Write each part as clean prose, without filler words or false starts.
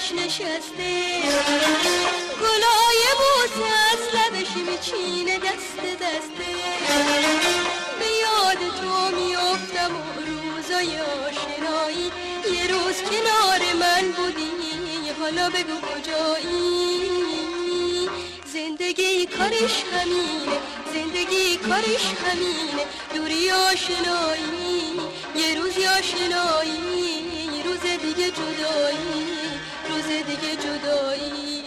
برش نشسته، گلای بوسه از لبش میچینه دست دسته. به یاد تو میافتم و روزای آشنایی، یه روز کنار من بودی حالا بگو کجایی. زندگی کارش همینه، زندگی کارش همینه، دوری آشنایی، یه روزی آشنایی، روز دیگه جدایی، روز دیگه جدایی.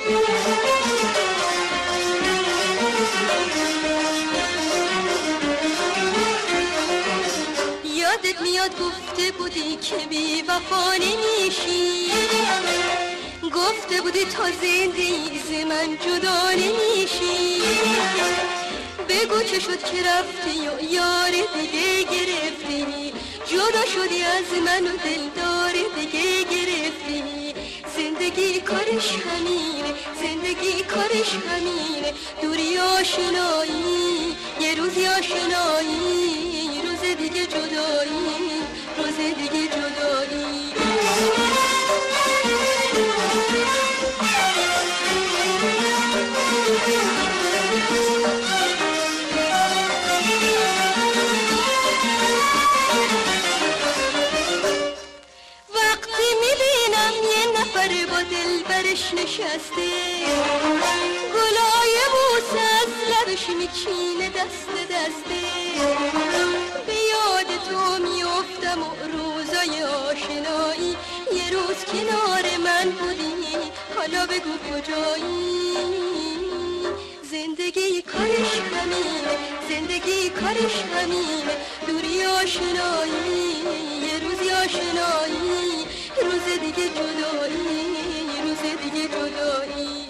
یادت میاد گفته بودی که بی وفا نمیشی، گفته بودی تا زندگی من جدا نمیشی. بگو چه شد که رفتی و یار دیگه گرفتی، جدا شدی از من و دلدار دیگه گرفتی. زندگی کارش همینه، زندگی کارش همینه، دوری آشنایی، یه روزی آشنایی، روز دیگه جدایی، روز دیگه جدایی. وقتی میبینم یه نفر با دل برش نشسته، گلای بوسه از لبش میچینه دست دسته. به یاد تو میافتم و روزای آشنایی، یه روز کنار من بودی حالا بگو کجایی. زندگی کارش همینه، زندگی کارش همینه، دوری آشنایی، یه روزی آشنایی، روز دیگه جدایی، روز دیگه جدایی.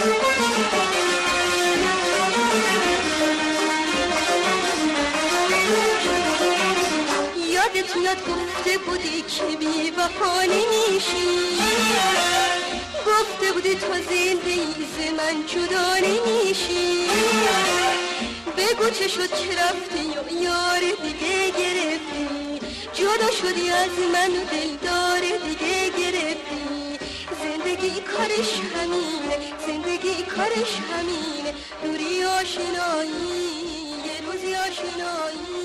یادت میاد گفته بودی که بی وفا نمیشی، گفته بودی تا زندگی من جدا نمیشی. بگو چه شد که رفتی و یار دیگه گرفتی، جدا شدی از من و دلدار دیگه گرفتی. زندگی کارش همینه، زندگی کارش همینه، دوری آشنایی، یه روزی آشنایی،